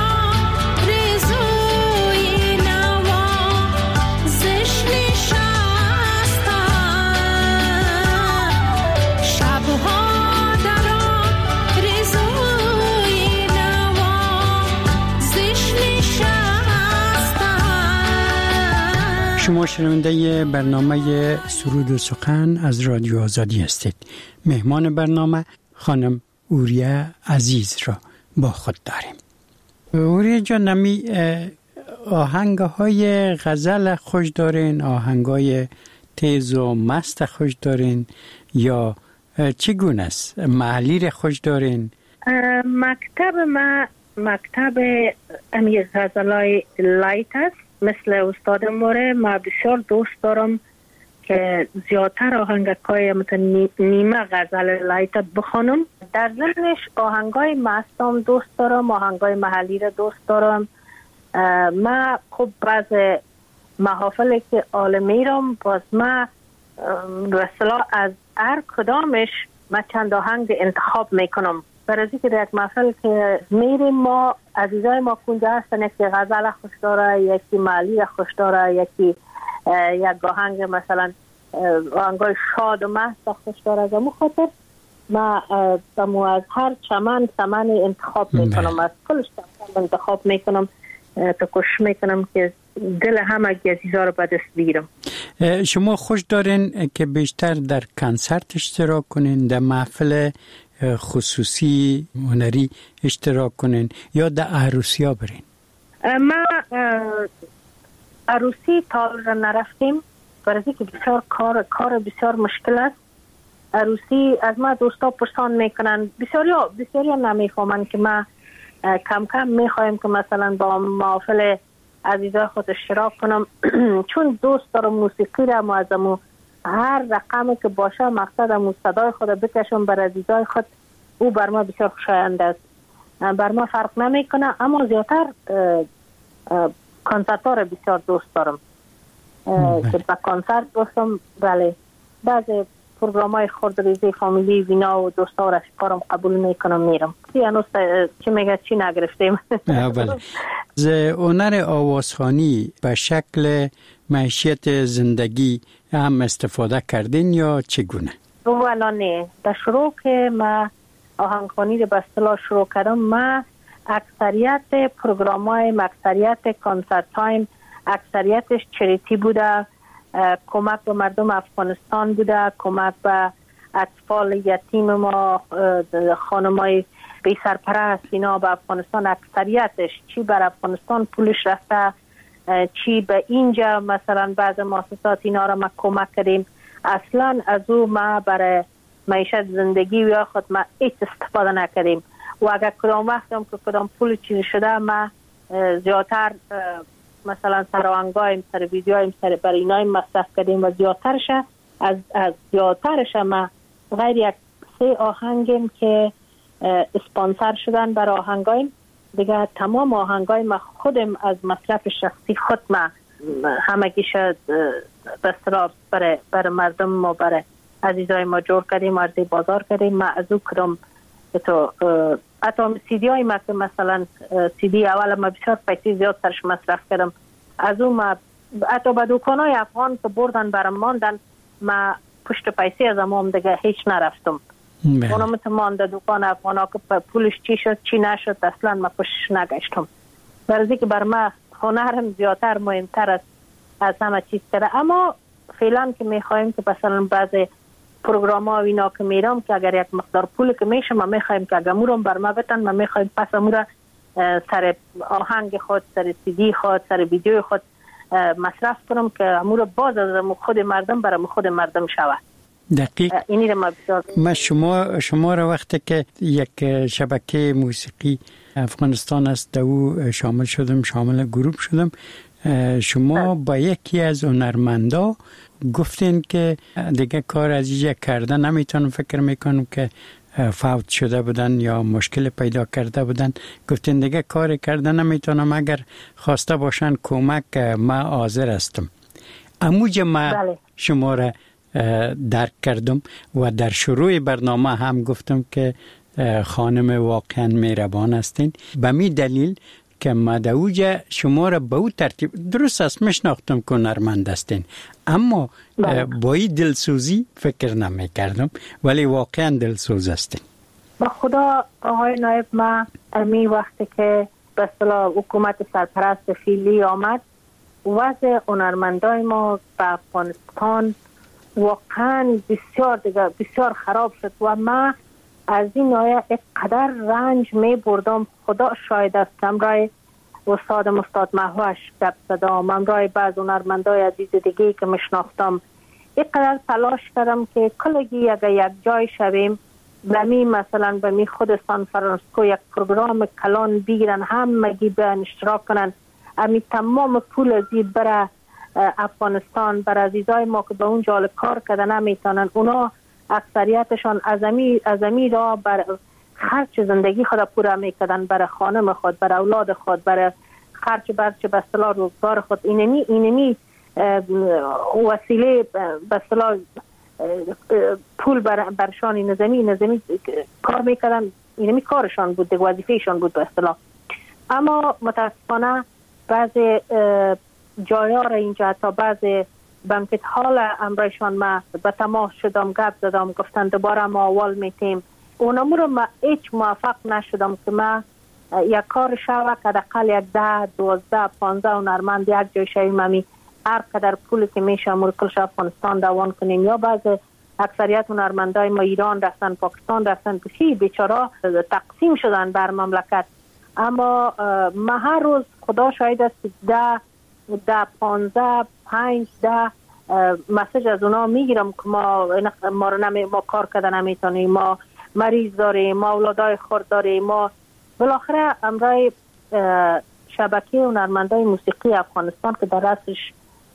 آرزوی نوا زش نشستم، شبها در آرزوی نوا زش نشستم. شما شنونده برنامه سرود و سخن از رادیو آزادی هستید. مهمان برنامه خانم اوریا عزیز را با خود داریم. اوریا جان، نمی آهنگ های غزل خوش دارین، آهنگ های تیز و مست خوش دارین یا چگونه است؟ محلی را خوش دارین؟ مکتب ما مکتب امی غزلای لایت است. مثل استاد موره ما بسیار دوست دارم که زیادتر آهنگای مثل نیمه غزل لایت بخونم. در ضمنش آهنگای مستم دوست دارم، آهنگای محلی را دوست دارم. ما خب بعض محافلی که عالمی رم باز ما رسلا از هر کدامش ما چند آهنگ انتخاب میکنم. برای که در یک محفل که میریم ما عزیزای ما کنجا هستن، یکی غزل خوش داره، یکی محلی خوش داره، یکی یک آهنگ مثلا آهنگای شاد و مست خوش داره. از همون خاطر ما از هر چمن چمن انتخاب میکنم، از کلش چمن انتخاب میکنم تا کوشش میکنم که دل همه عزیزا رو به دست بگیرم. شما خوش دارین که بیشتر در کنسرت اشتراک کنین، در محفل خصوصی هنری اشتراک کنین یا در عروسی ها برین؟ ما عروسی تا نرفتیم برای که بسیار کار کار بسیار مشکل است. عروسی از ما دوستا پرسان میکنن، بسیاری بسیاری نمیفهمن که ما کم کم میخوایم که مثلا با محافل عزیزای خود اشتراک کنم چون دوست دارم موسیقی را معظمو هر رقمی که باشه مقصد هم صدای خود بکشم بر عزیزای خود، او بر ما بسیار خوشایند است. بر ما فرق نمی کنه، اما زیادتر کنسرت ها را بسیار دوست دارم که با کنسرت دوستم. بله، بعضی پروگرام های خردریزی فامیلی وینا و دوستا و رفیقارم قبول میکنم میرم. هنوز چی میگه چی نگرفتیم. بله. ز هنر آوازخوانی به شکل معیشت زندگی هم استفاده کردین یا چگونه؟ اولا نه، در شروع که ما آهنگخوانی رو به اصطلاح شروع کردم، ما اکثریت پروگرام های اکثریت کنسرت های اکثریتش چریتی بوده، کمک به مردم افغانستان بوده، کمک به اطفال یتیم ما، خانمای بی سرپرست اینا به افغانستان. اکثریتش چی بر افغانستان پولش رفته، چی به اینجا مثلا بعض مؤسسات اینا را ما کمک کردیم. اصلا از او ما برای معیشت زندگی یا خود ما هیچ استفاده نکردیم و اگر کدام وقت هم که کدام پول چیزی شده ما زیادتر مثلا سر آهنگایم، سر ویدیوهایم، سر برای اینایم مصرف کردیم و زیادترش از از زیادترش ما غیر یک سه آهنگیم که اسپانسر شدن برای آهنگایم دیگه. تمام آهنگای ما خودم از مصرف شخصی خود ما همگیش به اصطلاح برای برای مردم ما، برای عزیزای ما جور کردیم، عرضه بازار کردیم. ما از او کدام تو حتی سیدی های ما که مثلا سیدی اول ما بسیار پیسی زیاد سرش مصرف کردم، از او ما حتی به دوکان های افغان که بردن برام ماندن، ما پشت پیسی از امام دیگه هیچ نرفتم. اونم تو مانده دوکان افغان ها که پولش چی شد چی نشد اصلا ما پشتش نگشتم. برای که بر ما هنرم زیادتر مهمتر است از همه چیز کرده. اما فعلا که میخوایم که مثلا بعضی پروگرام ها و اینا که میرم که اگر یک مقدار پول که میشه ما میخوایم که اگر مورم بر ما بتن، ما میخوایم پس امورا سر آهنگ خود، سر سیدی خود، سر ویدیو خود مصرف کنم که امورا باز از خود مردم برای خود مردم شود. دقیق. اینی رو ما بسیار ما شما شما را وقتی که یک شبکه موسیقی افغانستان است او شامل شدم، شامل گروه شدم، شما با یکی از هنرمندا گفتین که دیگه کار از اینجا کرده نمیتونم، فکر میکنم که فوت شده بودن یا مشکل پیدا کرده بودن، گفتین دیگه کار کرده نمیتونم، اگر خواسته باشن کمک ما حاضر هستم. اموجه ما بله. شما را درک کردم و در شروع برنامه هم گفتم که خانم واقعا مهربان هستین. به می دلیل که مدعوجه شما را به او ترتیب درست است میشناختم که هنرمند هستین، اما با این دلسوزی فکر نمی کردم، ولی واقعا دلسوز هستین. با خدا آقای نایب، ما امی وقتی که به اصطلاح حکومت سرپرست فیلی آمد، وضع هنرمندای ما به افغانستان واقعا بسیار دیگه بسیار خراب شد و ما از این آیه اقدر رنج می بردم. خدا شاید استم رای استاد مستاد محوش گپ زدم، امرای بعض هنرمندای عزیز دیگه که مشناختم، اقدر تلاش کردم که کلگی اگر یک جای شویم بمی مثلا بمی خود سان فرانسیسکو یک پروگرام کلان بگیرن، همگی به اشتراک کنن، امی تمام پول ازی برای افغانستان، بر عزیزای ما که به اونجا کار کردن نمیتونن، اونا اکثریتشان ازمی ازمی را بر خرج زندگی خود پورا میکردن، برای خانم خود، برای اولاد خود، برای خرج برچه به اصطلاح روزگار خود. اینمی اینمی وسیله به اصطلاح پول بر برشان نظامی نظامی کار میکردن، اینمی کارشان بود، وظیفهشان بود به اصطلاح. اما متاسفانه بعضی جایا را اینجا تا بعضی بانکت حال امرایشان ما به تماس شدم، گپ زدم، گفتن دوباره ما اول میتیم. اونمو رو ما هیچ موفق نشدم که ما یک کار شوه که دقل یک ده دوازده پانزده هنرمند یک جای شویم، همی هر قدر پولی که میشه مرکلش افغانستان دوان کنیم. یا بعض اکثریت هنرمندای ما ایران رفتن، پاکستان رفتن، کسی بیچاره تقسیم شدن بر مملکت. اما ما هر روز خدا شاید است ده ده پانزده پنج ده مسیج از اونا میگیرم که ما ما رو نمی ما کار کردن نمیتونیم، ما مریض داریم، ما اولادای خرد داریم. ما بالاخره امرای شبکه هنرمندای موسیقی افغانستان که در اصلش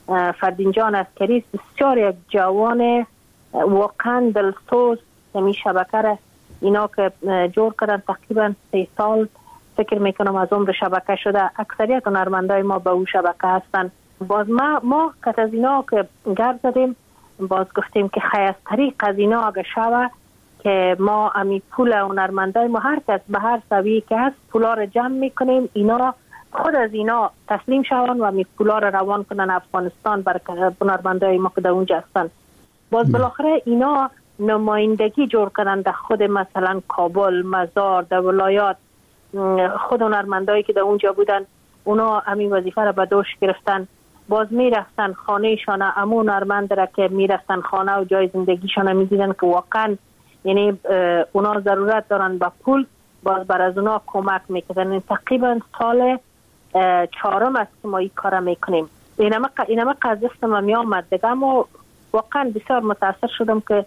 فردین جان عسکری بسیار یک جوان واقعا دلسوز. می شبکه را اینا که جور کردن تقریبا سه سال فکر میکنم از عمر شبکه شده. اکثریت هنرمندای ما به اون شبکه هستن. باز ما ما که از اینا که گرد زدیم باز گفتیم که خیلی از طریق از اینا اگه شوه که ما امی پول هنرمندای ما هر کس به هر سویه که هست پولا رو جمع میکنیم، اینا خود از اینا تسلیم شوند و امی پولا رو روان کنن افغانستان برای هنرمندای ما که در اونجا هستن. باز بالاخره اینا نمایندگی جور کردن در خود مثلا کابل، مزار، در ولایات. خود هنرمندایی که در اونجا بودن اونا همین وظیفه را به دوش گرفتن. باز میرفتن خانه شانه امون هنرمند را که میرفتن خانه و جای زندگیشان می دیدن که واقعا یعنی اونا ضرورت دارن به پول. باز بر از اونا کمک میکنن. تقریبا سال چهارم است که ما این کار میکنیم. اینما اینما قضیه ما می آمد دیگه، اما واقعا بسیار متاثر شدم که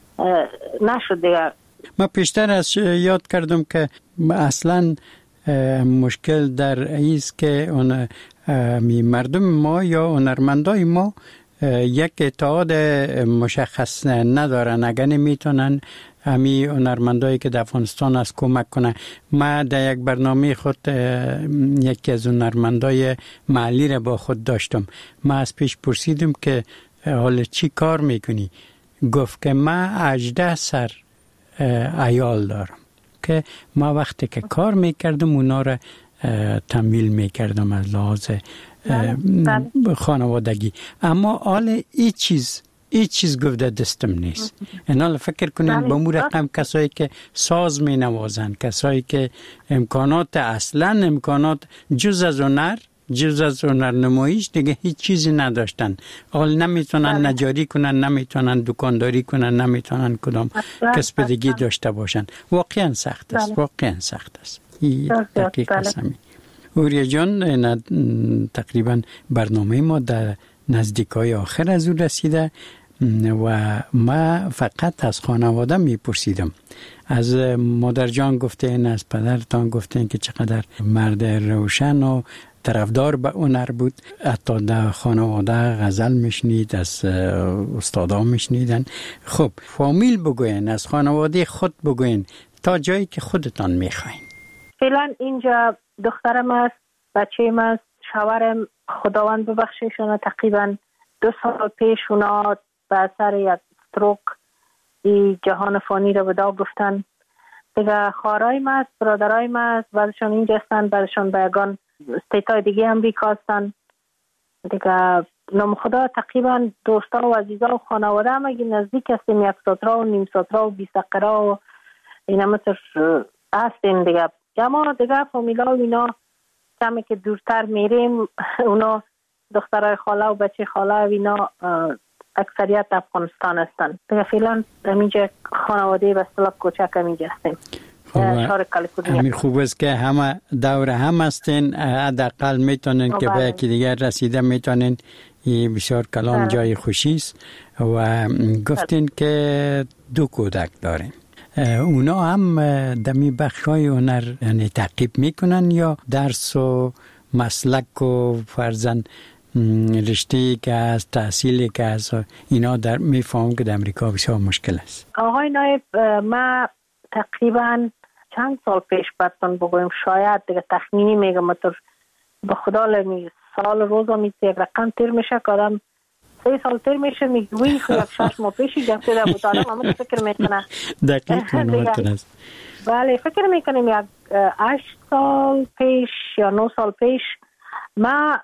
نشد دیگه. ما پیشتر از یاد کردم که اصلا مشکل در ایست که اون مردم ما یا هنرمندای ما یک اتحاد مشخص ندارن. اگر نمیتونن همی هنرمندایی که در افغانستان است کمک کنن. ما در یک برنامه خود یکی از هنرمندای محلی را با خود داشتم. ما از پیش پرسیدم که حالا چی کار میکنی؟ گفت که ما هجده سر عیال دارم که ما وقتی که کار میکردم اونا را تمویل میکردم از لحاظ خانوادگی. اما حال ای چیز ای چیز گفته دستم نیست. اینا فکر کنین با مو رقم کسایی که ساز می نوازن، کسایی که امکانات اصلا امکانات جز از هنر جز از هنر نمایش دیگه هیچ چیزی نداشتن. حال نمیتونن نجاری کنن، نمیتونن دکانداری کنن، نمیتونن کدام کسب دیگه داشته باشن. واقعا سخت است. واقعا سخت است. این دقیق است. اوریا جان، تقریبا برنامه ما در نزدیکای آخر از او رسیده و ما فقط از خانواده میپرسیدم. از مادر جان گفتین، از پدرتان گفتین که چقدر مرد روشن و طرفدار به هنر بود. حتی در خانواده غزل میشنید، از استادا میشنیدن. خب فامیل بگوین، از خانواده خود بگوین تا جایی که خودتان میخواین. فعلا اینجا دخترم است، بچه‌م است، شوهرم خداوند ببخشیشون تقریبا دو سال پیش اونا به اثر یک استروک این جهان فانی رو ودا گفتن. دیگه خواهرایم است، برادرایم است، بعدشون اینجا هستن، بعدشون به یگان استیتای دیگه امریکا هستن. دیگه نام خدا تقریبا دوستا و عزیزا و خانواده هم اگه نزدیک هستیم، یک ساترا و نیم ساترا و بیست دقیقه و اینا مثل هستیم دیگه. اما دیگه فامیلا و اینا کمی که دورتر میریم، اونا دخترای خاله و بچه خاله و اینا اکثریت افغانستان هستن. دیگه فعلا همینجا خانواده به اصطلاح کوچک همینجا هستیم. همین خوب است که همه دور هم هستین، حداقل میتونین که به یکی دیگر رسیده میتونین. این بسیار کلام جای خوشی است. و گفتین که دو کودک دارین، اونا هم دمی بخشای هنر یعنی تعقیب میکنن یا درس و مسلک و فرزن رشته که از تحصیلی که از اینا در میفهم که در امریکا بسیار مشکل است؟ آقای نایب، ما تقریبا چند سال پیش براتون بگویم، شاید دیگه تخمینی میگم مطور به خدا لمی سال روزا میشه یک رقم تیر میشه که آدم سه سال تیر میشه میگوی یک شش ماه پیشی جمعه در بودانم همه فکر میکنه دقیق منواتر است. بله فکر میکنیم یک هشت سال پیش یا نه سال پیش ما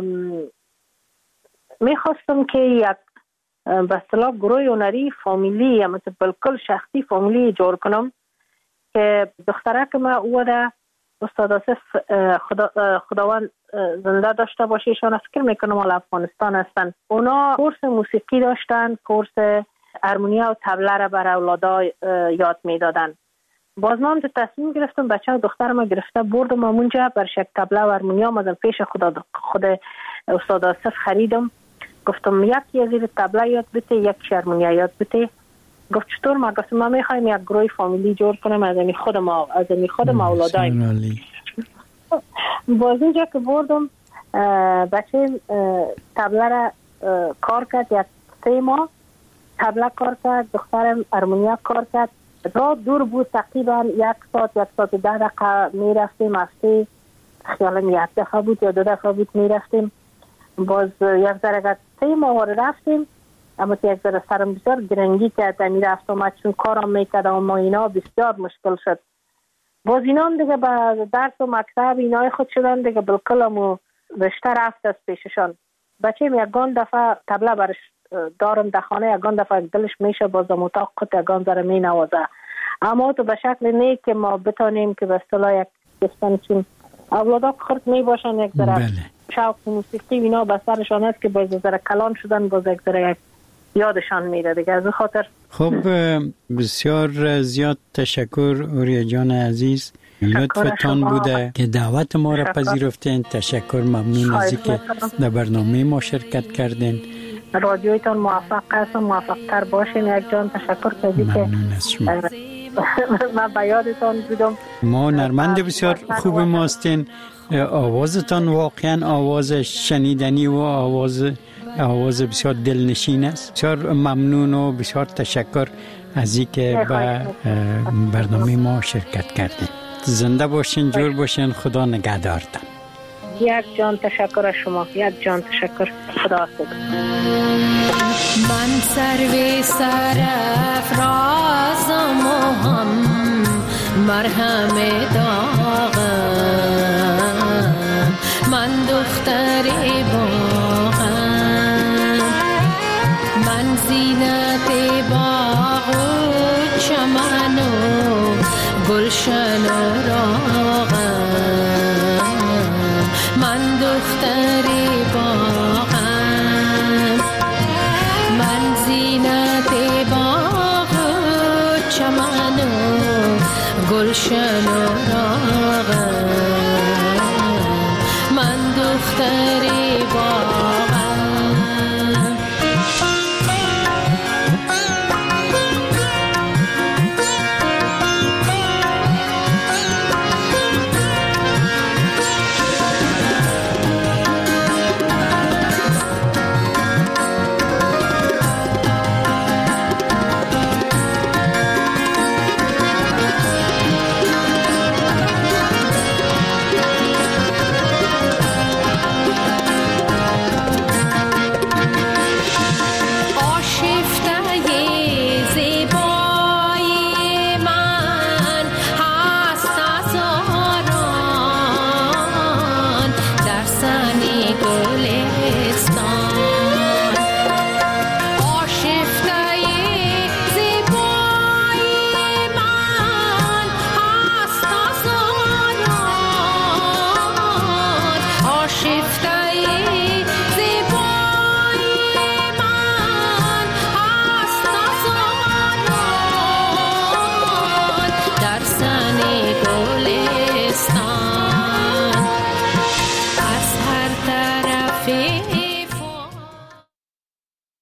میخواستم که یک به اصطلاح گروه هنری فامیلی یا مثل بالکل شخصی فامیلی جور کنم که دختره که ما او ده استاد آصف خدا خداوند زنده داشته باشه، ایشان فکر میکنم حال افغانستان هستن. اونا کورس موسیقی داشتن، کورس هارمونیا و طبله را بر اولادا یاد میدادن. باز من تصمیم گرفتم بچه و دختر ما گرفته بردم اونجا بر شک طبله و هارمونیا مازم پیش خدا خود استاد آصف خریدم. گفتم یکی از این طبله یاد بده، یک هارمونیا یاد بده. گفت چطور؟ ما گفتم ما میخوایم یک گروه فامیلی جور کنیم از این خود ما از این خود ما اولادایم. باز اینجا که بردم بچه طبله را کار کرد، یک سه ماه طبله کار کرد، دخترم هارمونیک کار کرد. راه دور بود، تقریبا یک ساعت یک ساعت ده دقیقه می رفتیم. هفته خیالم یک دفعه بود یا دو دفعه بود می رفتیم. باز یک ذره سه ماه رفتیم، اما یک ذره سرم بسیار گرنگی کرد، می رفت آمد چون کارم میکرد اما اینا بسیار مشکل شد. باز اینا هم دیگه به درس و مکتب اینای خود شدن دیگه، بالکل همو رشته رفت از پیششان. بچه می یکان دفعه طبله برش دارم در خانه، یکان دفعه دلش میشه باز هم اتاق خود یکان ذره می نوازه. اما تو به شکل نه که ما بتانیم که به اصطلاح یک کسانی چون اولادا خرد می باشن یک ذره بله. شوق موسیقی اینا به سرشان هست که باز ذره کلان شدن، باز یک ذره یادشان میره دیگه. از خاطر خب بسیار زیاد تشکر اوریا جان عزیز، لطفتان بوده که دعوت ما را پذیرفتین. تشکر، ممنون از اینکه در برنامه ما شرکت کردین. رادیویتان موفق است و موفق تر باشین. یک جان تشکر کردی که ممنون از شما. من به یادتان بودم. ما نرمند بسیار خوب ماستین. آوازتان واقعا آواز شنیدنی و آواز آواز بسیار دلنشین است. بسیار ممنون و بسیار تشکر از اینکه به برنامه ما شرکت کردین. زنده باشین، جور باشین، خدا نگهدارتان. یک جان تشکر از شما، یک جان تشکر. خدا حافظ. من سروی سرافرازم و هم مرهم داغم، من دختر باغم، من زینت باغ و چمن و گلشن و راغم، من دختر باغم، من زینت باغ و چمن و گلشن و راغم.